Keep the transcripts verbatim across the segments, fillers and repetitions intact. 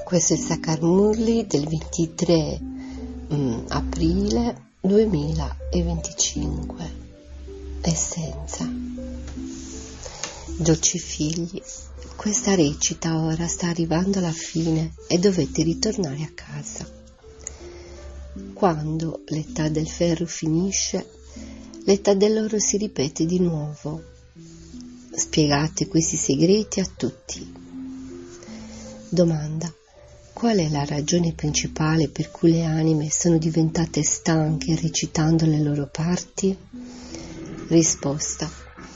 Questo è il Sakar Murli del ventitré mm, aprile duemilaventicinque. Essenza. Dolci figli, questa recita ora sta arrivando alla fine e dovete ritornare a casa. Quando l'età del ferro finisce, l'età dell'oro si ripete di nuovo. Spiegate questi segreti a tutti. Domanda: qual è la ragione principale per cui le anime sono diventate stanche recitando le loro parti? Risposta: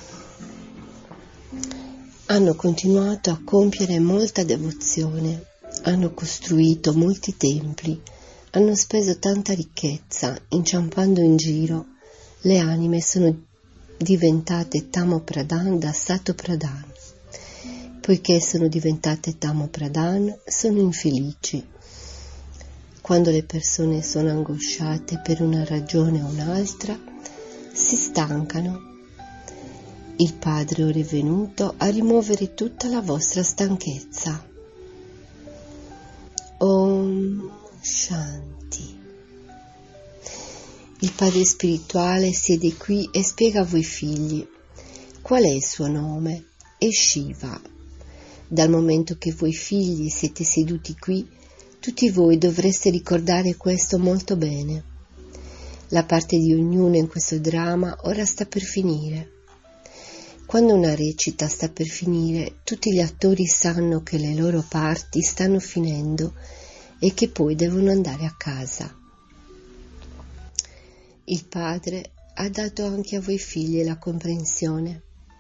hanno continuato a compiere molta devozione, hanno costruito molti templi, hanno speso tanta ricchezza, inciampando in giro. Le anime sono diventate Tamo Pradhan da Sato Pradhan. Poiché sono diventate Tamo Pradhan, sono infelici. Quando le persone sono angosciate per una ragione o un'altra, si stancano. Il Padre ora è venuto a rimuovere tutta la vostra stanchezza. Om Shanti. Il Padre spirituale siede qui e spiega a voi figli qual è il suo nome. È Shiva. Dal momento che voi figli siete seduti qui, tutti voi dovreste ricordare questo molto bene. La parte di ognuno in questo dramma ora sta per finire. Quando una recita sta per finire, tutti gli attori sanno che le loro parti stanno finendo e che poi devono andare a casa. Il Padre ha dato anche a voi figli la comprensione.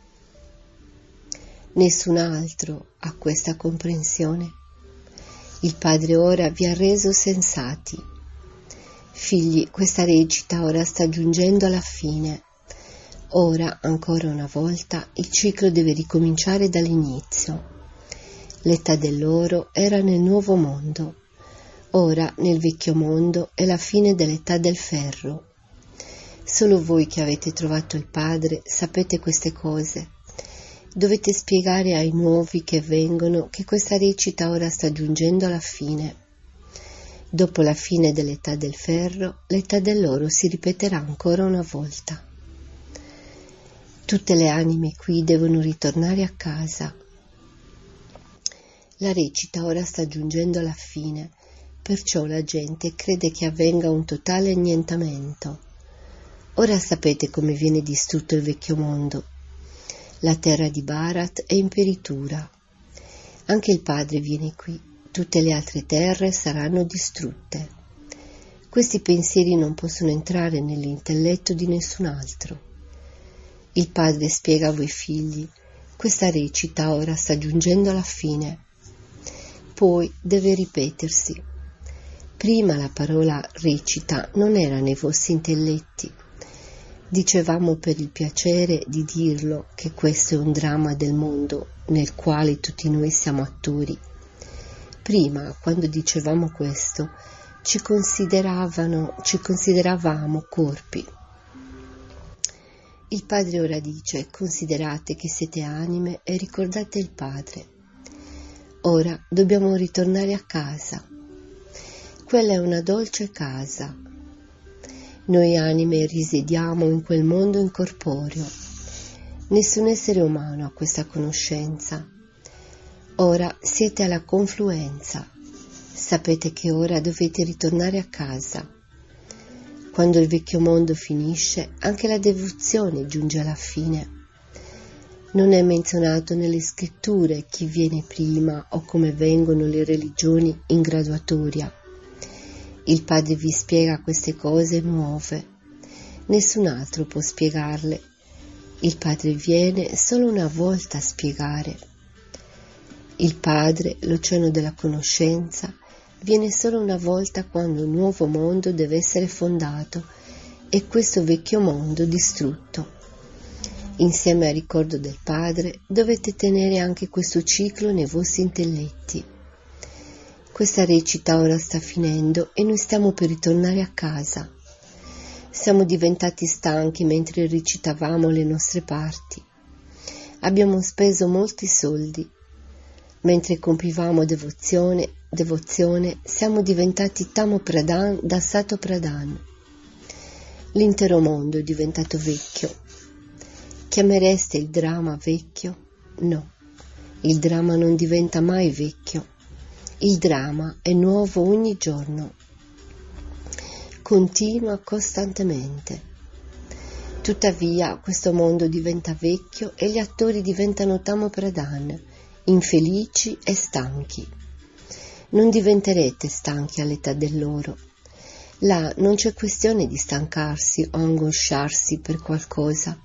Nessun altro ha questa comprensione. Il Padre ora vi ha reso sensati. Figli, questa recita ora sta giungendo alla fine. Ora, ancora una volta, il ciclo deve ricominciare dall'inizio. L'età dell'oro era nel nuovo mondo. Ora, nel vecchio mondo, è la fine dell'età del ferro. Solo voi che avete trovato il Padre sapete queste cose. Dovete spiegare ai nuovi che vengono che questa recita ora sta giungendo alla fine. Dopo la fine dell'età del ferro, l'età dell'oro si ripeterà ancora una volta. Tutte le anime qui devono ritornare a casa. La recita ora sta giungendo alla fine, perciò la gente crede che avvenga un totale annientamento. Ora sapete come viene distrutto il vecchio mondo. La terra di Bharat è in peritura. Anche il Padre viene qui. Tutte le altre terre saranno distrutte. Questi pensieri non possono entrare nell'intelletto di nessun altro. Il Padre spiega a voi figli, questa recita ora sta giungendo alla fine. Poi deve ripetersi. Prima la parola recita non era nei vostri intelletti. Dicevamo per il piacere di dirlo che questo è un dramma del mondo nel quale tutti noi siamo attori. Prima, quando dicevamo questo, ci consideravano, ci consideravamo corpi. Il Padre ora dice: considerate che siete anime e ricordate il Padre. Ora dobbiamo ritornare a casa. Quella è una dolce casa. Noi anime risiediamo in quel mondo incorporeo. Nessun essere umano ha questa conoscenza. Ora siete alla confluenza. Sapete che ora dovete ritornare a casa. Quando il vecchio mondo finisce, anche la devozione giunge alla fine. Non è menzionato nelle scritture chi viene prima o come vengono le religioni in graduatoria. Il Padre vi spiega queste cose nuove. Nessun altro può spiegarle. Il Padre viene solo una volta a spiegare. Il Padre, l'oceano della conoscenza, viene solo una volta quando un nuovo mondo deve essere fondato e questo vecchio mondo distrutto. Insieme al ricordo del Padre dovete tenere anche questo ciclo nei vostri intelletti. Questa recita ora sta finendo e noi stiamo per ritornare a casa. Siamo diventati stanchi mentre recitavamo le nostre parti. Abbiamo speso molti soldi. mentre compivamo devozione, devozione, siamo diventati Tamo Pradhan da Sato Pradhan. L'intero mondo è diventato vecchio. Chiamereste il dramma vecchio? No, il dramma non diventa mai vecchio. Il dramma è nuovo ogni giorno. Continua costantemente. Tuttavia questo mondo diventa vecchio e gli attori diventano Tamo Pradhan, infelici e stanchi. Non diventerete stanchi all'età del loro. Là non c'è questione di stancarsi o angosciarsi per qualcosa.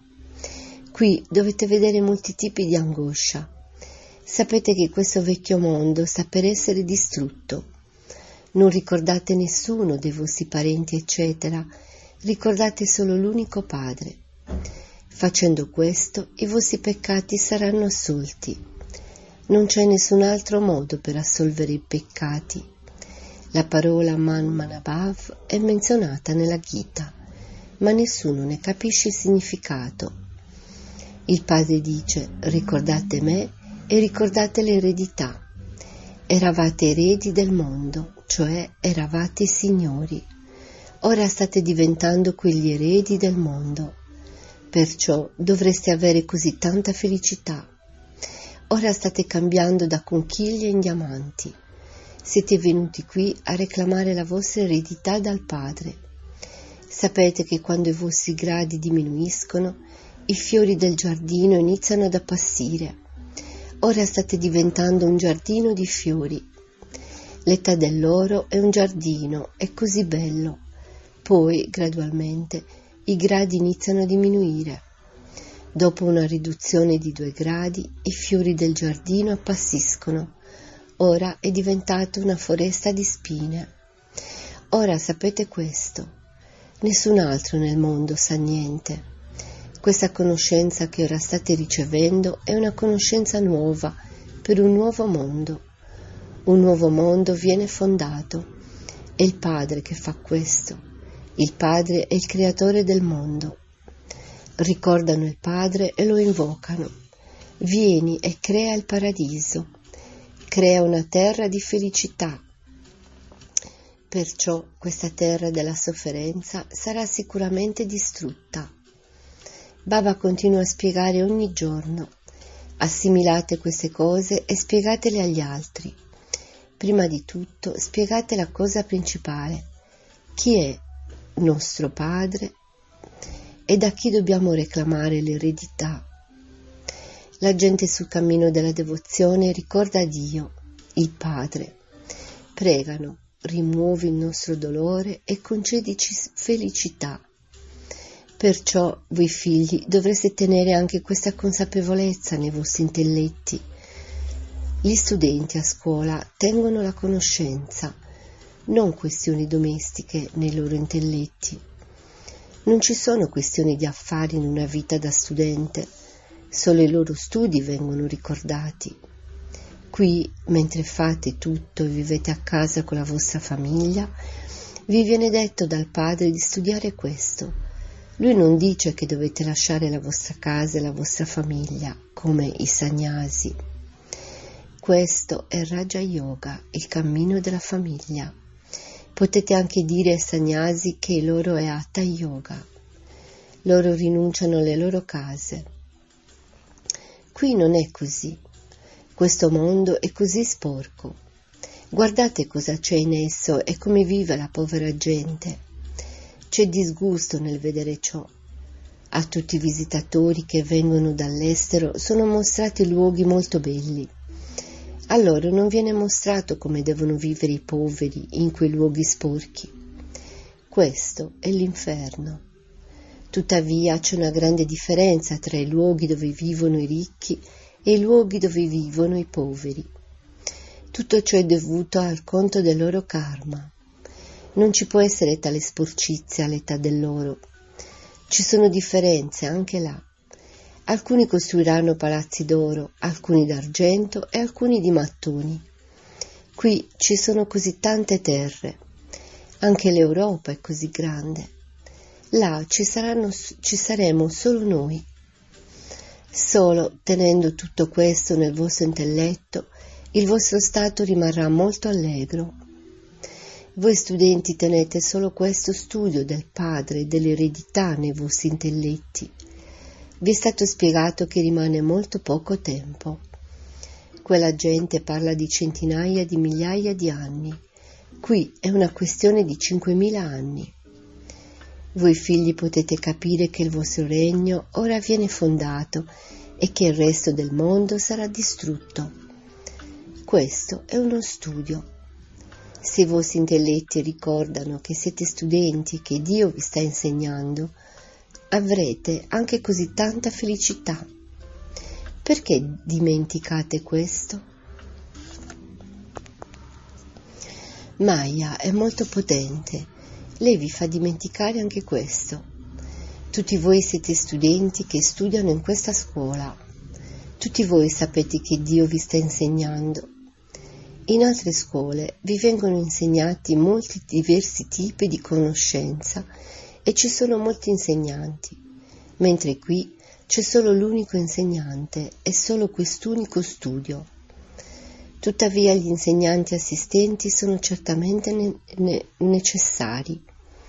Qui dovete vedere molti tipi di angoscia. Sapete che questo vecchio mondo sta per essere distrutto. Non ricordate nessuno dei vostri parenti, eccetera. Ricordate solo l'unico Padre. Facendo questo, i vostri peccati saranno assolti. Non c'è nessun altro modo per assolvere i peccati. La parola Man Manabhav è menzionata nella Gita, ma nessuno ne capisce il significato. Il Padre dice: ricordate me e ricordate l'eredità. Eravate eredi del mondo, cioè eravate signori. Ora state diventando quegli eredi del mondo, perciò dovreste avere così tanta felicità. Ora state cambiando da conchiglie in diamanti. Siete venuti qui a reclamare la vostra eredità dal Padre. Sapete che quando i vostri gradi diminuiscono, i fiori del giardino iniziano ad appassire. Ora state diventando un giardino di fiori. L'età dell'oro è un giardino, è così bello. Poi, gradualmente, i gradi iniziano a diminuire. Dopo una riduzione di due gradi, i fiori del giardino appassiscono. Ora è diventata una foresta di spine. Ora sapete questo. Nessun altro nel mondo sa niente. Questa conoscenza che ora state ricevendo è una conoscenza nuova per un nuovo mondo. Un nuovo mondo viene fondato. È il Padre che fa questo. Il Padre è il creatore del mondo. Ricordano il Padre e lo invocano. Vieni e crea il paradiso. Crea una terra di felicità. Perciò questa terra della sofferenza sarà sicuramente distrutta. Baba continua a spiegare ogni giorno. Assimilate queste cose e spiegatele agli altri. Prima di tutto spiegate la cosa principale. Chi è nostro Padre e da chi dobbiamo reclamare l'eredità. La gente sul cammino della devozione ricorda Dio, il Padre. Pregano: rimuovi il nostro dolore e concedici felicità. Perciò voi figli dovreste tenere anche questa consapevolezza nei vostri intelletti. Gli studenti a scuola tengono la conoscenza, non questioni domestiche nei loro intelletti. Non ci sono questioni di affari in una vita da studente, solo i loro studi vengono ricordati. Qui, mentre fate tutto e vivete a casa con la vostra famiglia, vi viene detto dal Padre di studiare questo. Lui non dice che dovete lasciare la vostra casa e la vostra famiglia, come i sannyasi. Questo è Raja Yoga, il cammino della famiglia. Potete anche dire ai sannyasi che il loro è Hatha Yoga. Loro rinunciano alle loro case. Qui non è così. Questo mondo è così sporco. Guardate cosa c'è in esso e come vive la povera gente. C'è disgusto nel vedere ciò. A tutti i visitatori che vengono dall'estero sono mostrati luoghi molto belli. A loro non viene mostrato come devono vivere i poveri in quei luoghi sporchi. Questo è l'inferno. Tuttavia c'è una grande differenza tra i luoghi dove vivono i ricchi e i luoghi dove vivono i poveri. Tutto ciò è dovuto al conto del loro karma. Non ci può essere tale sporcizia all'età del loro. Ci sono differenze anche là. Alcuni costruiranno palazzi d'oro, alcuni d'argento e alcuni di mattoni. Qui ci sono così tante terre. Anche l'Europa è così grande. Là ci, saranno, ci saremo solo noi. Solo tenendo tutto questo nel vostro intelletto il vostro stato rimarrà molto allegro. Voi studenti tenete solo questo studio del padre e dell'eredità nei vostri intelletti. Vi è stato spiegato che rimane molto poco tempo. Quella gente parla di centinaia di migliaia di anni. Qui è una questione di cinquemila anni. Voi figli potete capire che il vostro regno ora viene fondato e che il resto del mondo sarà distrutto. Questo è uno studio. Se i vostri intelletti ricordano che siete studenti e che Dio vi sta insegnando, avrete anche così tanta felicità. Perché dimenticate questo? Maya è molto potente, lei vi fa dimenticare anche questo. Tutti voi siete studenti che studiano in questa scuola. Tutti voi sapete che Dio vi sta insegnando. In altre scuole vi vengono insegnati molti diversi tipi di conoscenza e ci sono molti insegnanti, mentre qui c'è solo l'unico insegnante e solo quest'unico studio. Tuttavia gli insegnanti assistenti sono certamente ne- ne- necessari.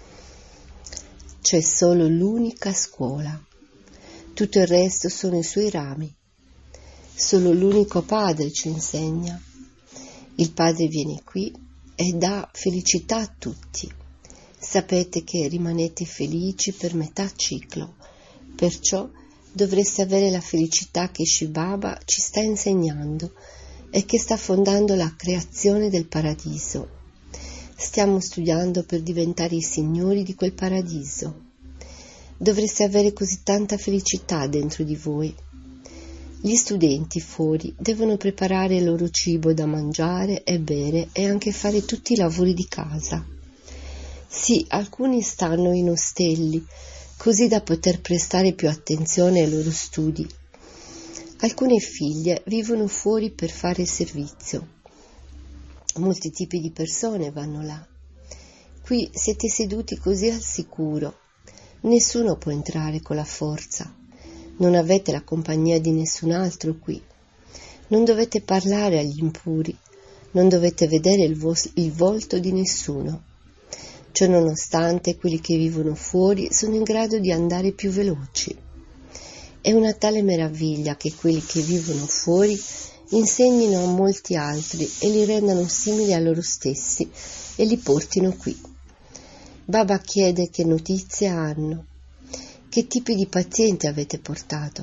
C'è solo l'unica scuola. Tutto il resto sono i suoi rami. Solo l'unico padre ci insegna. Il Padre viene qui e dà felicità a tutti. Sapete che rimanete felici per metà ciclo, perciò dovreste avere la felicità che Shiv Baba ci sta insegnando e che sta fondando la creazione del paradiso. Stiamo studiando per diventare i signori di quel paradiso. Dovreste avere così tanta felicità dentro di voi. Gli studenti fuori devono preparare il loro cibo da mangiare e bere e anche fare tutti i lavori di casa. Sì, alcuni stanno in ostelli, così da poter prestare più attenzione ai loro studi. Alcune figlie vivono fuori per fare servizio. Molti tipi di persone vanno là. Qui siete seduti così al sicuro. Nessuno può entrare con la forza. Non avete la compagnia di nessun altro qui. Non dovete parlare agli impuri. Non dovete vedere il, vos- il volto di nessuno. Ciononostante, quelli che vivono fuori sono in grado di andare più veloci. È una tale meraviglia che quelli che vivono fuori insegnino a molti altri e li rendano simili a loro stessi e li portino qui. Baba chiede che notizie hanno. Che tipi di pazienti avete portato?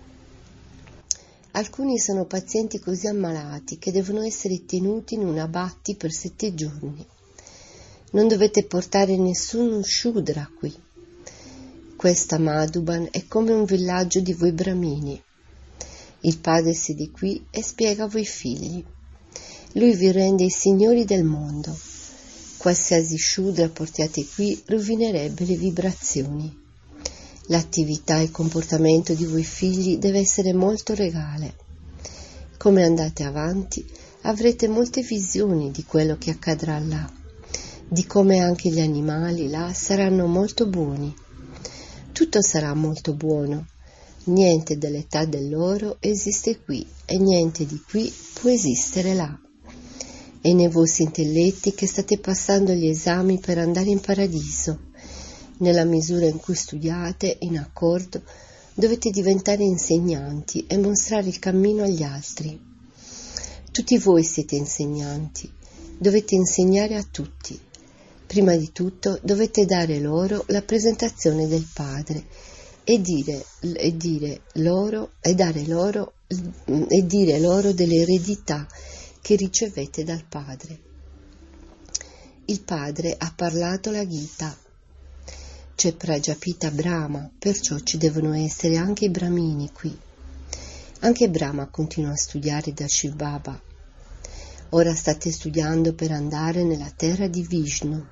Alcuni sono pazienti così ammalati che devono essere tenuti in una batti per sette giorni. Non dovete portare nessun Shudra qui. Questa Madhuban è come un villaggio di voi bramini. Il padre siede qui e spiega a voi figli. Lui vi rende i signori del mondo. Qualsiasi Shudra portiate qui rovinerebbe le vibrazioni. L'attività e il comportamento di voi figli deve essere molto regale. Come andate avanti, avrete molte visioni di quello che accadrà là, di come anche gli animali là saranno molto buoni. Tutto sarà molto buono. Niente dell'età dell'oro esiste qui e niente di qui può esistere là. È nei vostri intelletti che state passando gli esami per andare in paradiso. Nella misura in cui studiate, in accordo, dovete diventare insegnanti e mostrare il cammino agli altri. Tutti voi siete insegnanti, dovete insegnare a tutti. Prima di tutto dovete dare loro la presentazione del Padre e dire, e dire loro e dare loro e dire loro dell'eredità che ricevete dal Padre. Il Padre ha parlato la Gita. C'è Prajapita Brahma, perciò ci devono essere anche i Brahmini qui. Anche Brahma continua a studiare da Shiv Baba. Ora state studiando per andare nella terra di Vishnu.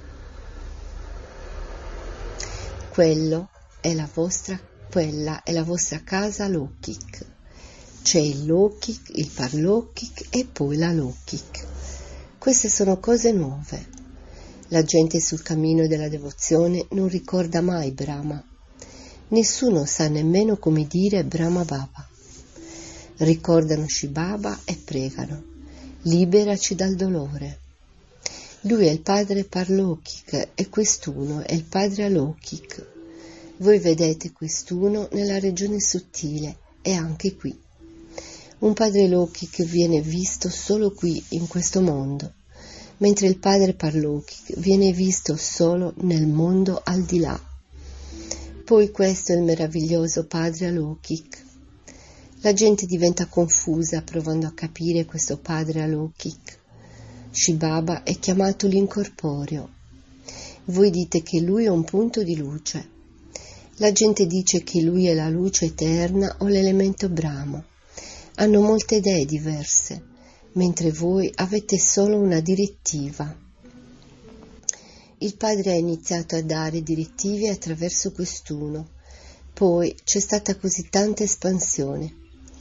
Quello è la vostra, quella è la vostra casa Lokik. C'è il Lokik, il Parlokik e poi la Lokik. Queste sono cose nuove. La gente sul cammino della devozione non ricorda mai Brahma. Nessuno sa nemmeno come dire Brahma Baba. ricordano Shiv Baba e pregano: liberaci dal dolore. Lui è il padre Parlokik e quest'uno è il padre Alokik. Voi vedete quest'uno nella regione sottile e anche qui. Un padre Lokik viene visto solo qui in questo mondo, mentre il padre Parlokik viene visto solo nel mondo al di là. Poi questo è il meraviglioso padre Alokik. La gente diventa confusa provando a capire questo padre Alokik. Shiv Baba è chiamato l'incorporeo. Voi dite che lui è un punto di luce. La gente dice che lui è la luce eterna o l'elemento Brahma. Hanno molte idee diverse, mentre voi avete solo una direttiva. Il padre ha iniziato a dare direttive attraverso quest'uno, poi c'è stata così tanta espansione.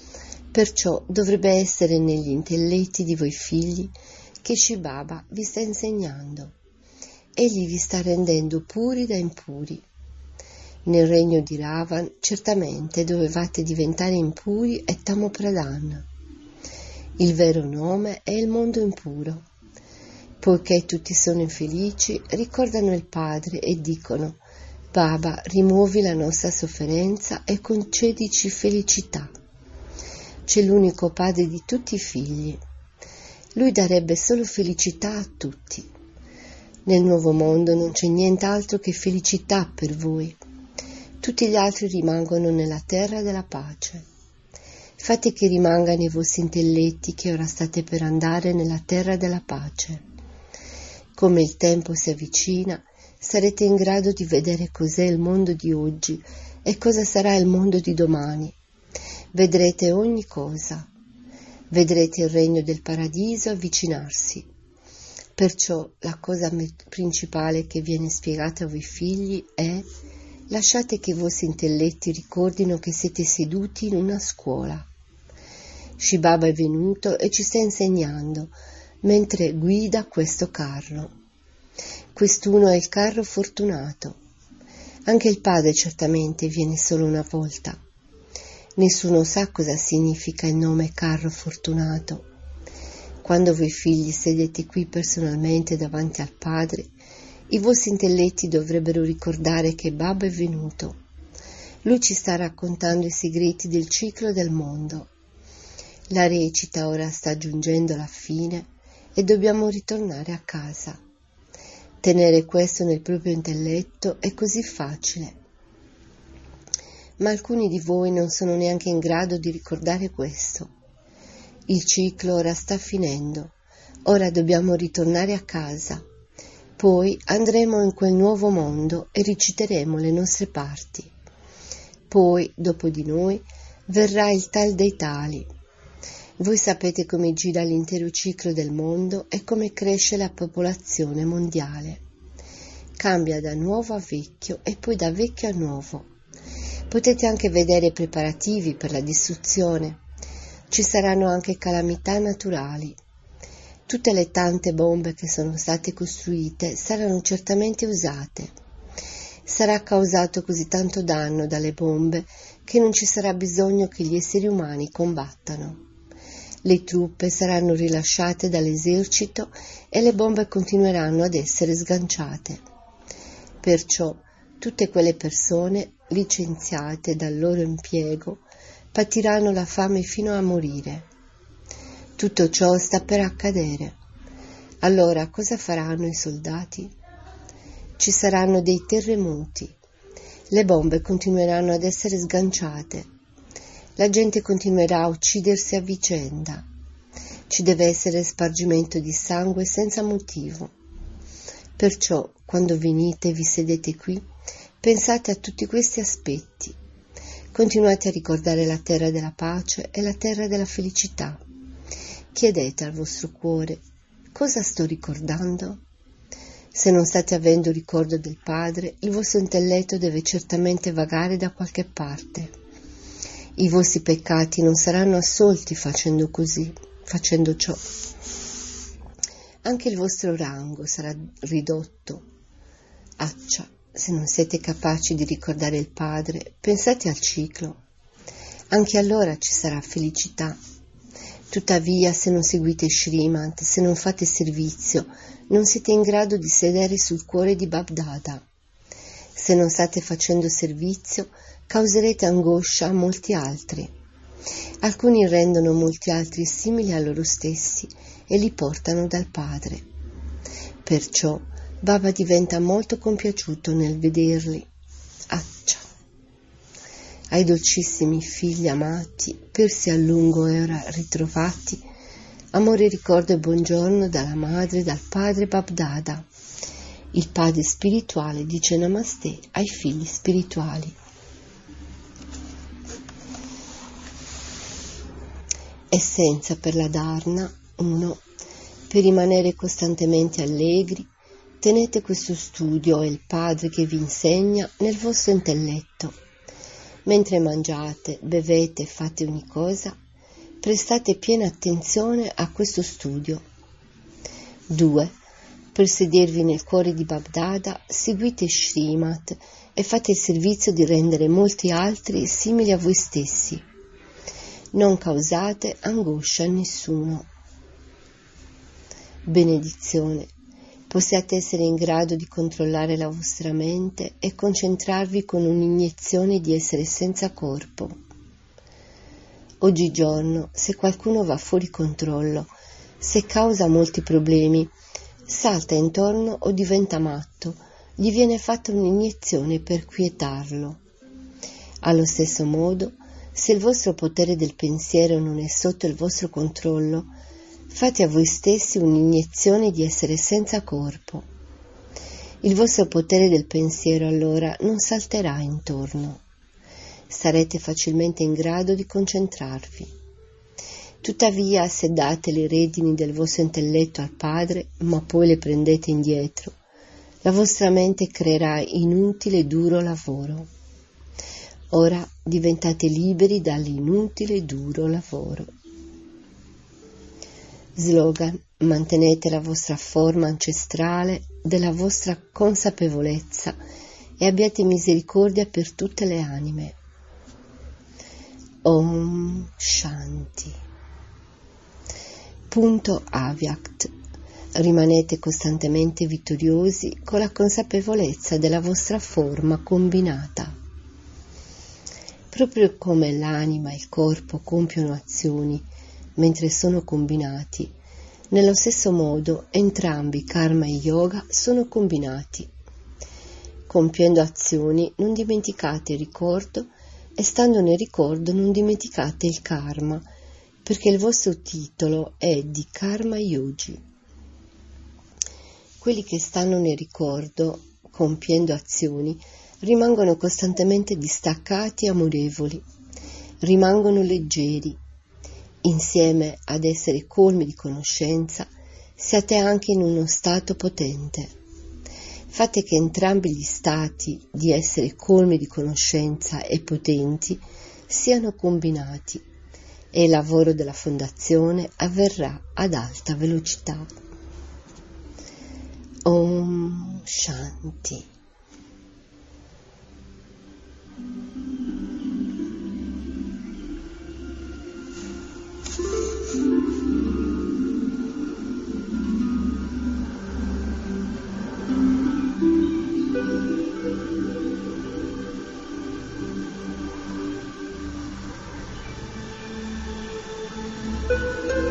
Perciò dovrebbe essere negli intelletti di voi figli che Shiv Baba vi sta insegnando. Egli vi sta rendendo puri da impuri. Nel regno di Ravan certamente dovevate diventare impuri e Tamo Pradhan. Il vero nome è il mondo impuro. Poiché tutti sono infelici, ricordano il Padre e dicono: Baba, rimuovi la nostra sofferenza e concedici felicità. C'è l'unico Padre di tutti i figli. Lui darebbe solo felicità a tutti. Nel nuovo mondo non c'è nient'altro che felicità per voi. Tutti gli altri rimangono nella terra della pace. Fate che rimangano i vostri intelletti che ora state per andare nella terra della pace. Come il tempo si avvicina, sarete in grado di vedere cos'è il mondo di oggi e cosa sarà il mondo di domani. Vedrete ogni cosa. Vedrete il regno del paradiso avvicinarsi. Perciò la cosa principale che viene spiegata a voi figli è: lasciate che i vostri intelletti ricordino che siete seduti in una scuola. Shiv Baba è venuto e ci sta insegnando, mentre guida questo carro. Quest'uno è il carro fortunato. Anche il padre certamente viene solo una volta. Nessuno sa cosa significa il nome carro fortunato. Quando voi figli sedete qui personalmente davanti al padre, i vostri intelletti dovrebbero ricordare che Baba è venuto. Lui ci sta raccontando i segreti del ciclo del mondo. La recita ora sta giungendo alla fine e dobbiamo ritornare a casa. Tenere questo nel proprio intelletto è così facile. Ma alcuni di voi non sono neanche in grado di ricordare questo. Il ciclo ora sta finendo. Ora dobbiamo ritornare a casa. Poi andremo in quel nuovo mondo e reciteremo le nostre parti. Poi, dopo di noi, verrà il tal dei tali. Voi sapete come gira l'intero ciclo del mondo e come cresce la popolazione mondiale. Cambia da nuovo a vecchio e poi da vecchio a nuovo. Potete anche vedere i preparativi per la distruzione. Ci saranno anche calamità naturali. Tutte le tante bombe che sono state costruite saranno certamente usate. Sarà causato così tanto danno dalle bombe che non ci sarà bisogno che gli esseri umani combattano. Le truppe saranno rilasciate dall'esercito e le bombe continueranno ad essere sganciate. Perciò tutte quelle persone licenziate dal loro impiego patiranno la fame fino a morire. Tutto ciò sta per accadere. Allora cosa faranno i soldati? Ci saranno dei terremoti. Le bombe continueranno ad essere sganciate. La gente continuerà a uccidersi a vicenda. Ci deve essere spargimento di sangue senza motivo. Perciò, quando venite e vi sedete qui, pensate a tutti questi aspetti. Continuate a ricordare la terra della pace e la terra della felicità. Chiedete al vostro cuore: cosa sto ricordando? Se non state avendo ricordo del Padre, il vostro intelletto deve certamente vagare da qualche parte. I vostri peccati non saranno assolti facendo così, facendo ciò. Anche il vostro rango sarà ridotto. Accia, se non siete capaci di ricordare il Padre, pensate al ciclo. anche allora ci sarà felicità. Tuttavia, se non seguite Srimad, se non fate servizio, non siete in grado di sedere sul cuore di Babdada. Se non state facendo servizio, causerete angoscia a molti altri. Alcuni rendono molti altri simili a loro stessi e li portano dal Padre. Perciò Baba diventa molto compiaciuto nel vederli. Accia. Ai dolcissimi figli amati, persi a lungo e ora ritrovati, amore, ricordo e buongiorno dalla madre e dal padre Babdada. Il padre spirituale dice Namaste ai figli spirituali. Essenza per la Dharna. uno. Per rimanere costantemente allegri, tenete questo studio e il Padre che vi insegna nel vostro intelletto. Mentre mangiate, bevete e fate ogni cosa, prestate piena attenzione a questo studio. due. Per sedervi nel cuore di Babdada, seguite Srimad e fate il servizio di rendere molti altri simili a voi stessi. Non causate angoscia a nessuno. Benedizione. Possiate essere in grado di controllare la vostra mente e concentrarvi con un'iniezione di essere senza corpo. Oggigiorno, se qualcuno va fuori controllo, se causa molti problemi, salta intorno o diventa matto, gli viene fatta un'iniezione per quietarlo. Allo stesso modo, se il vostro potere del pensiero non è sotto il vostro controllo, fate a voi stessi un'iniezione di essere senza corpo. Il vostro potere del pensiero allora non salterà intorno. Sarete facilmente in grado di concentrarvi. Tuttavia, se date le redini del vostro intelletto al Padre, ma poi le prendete indietro, la vostra mente creerà inutile e duro lavoro. Ora diventate liberi dall'inutile e duro lavoro. Slogan: mantenete la vostra forma ancestrale della vostra consapevolezza e abbiate misericordia per tutte le anime. Om Shanti. Punto Avyakt. Rimanete costantemente vittoriosi con la consapevolezza della vostra forma combinata. Proprio come l'anima e il corpo compiono azioni mentre sono combinati, nello stesso modo entrambi karma e yoga sono combinati. Compiendo azioni non dimenticate il ricordo e stando nel ricordo non dimenticate il karma, perché il vostro titolo è di Karma Yogi. Quelli che stanno nel ricordo, compiendo azioni, rimangono costantemente distaccati e amorevoli, rimangono leggeri. Insieme ad essere colmi di conoscenza, siate anche in uno stato potente. Fate che entrambi gli stati di essere colmi di conoscenza e potenti siano combinati e il lavoro della fondazione avverrà ad alta velocità. Om Shanti. Thank you.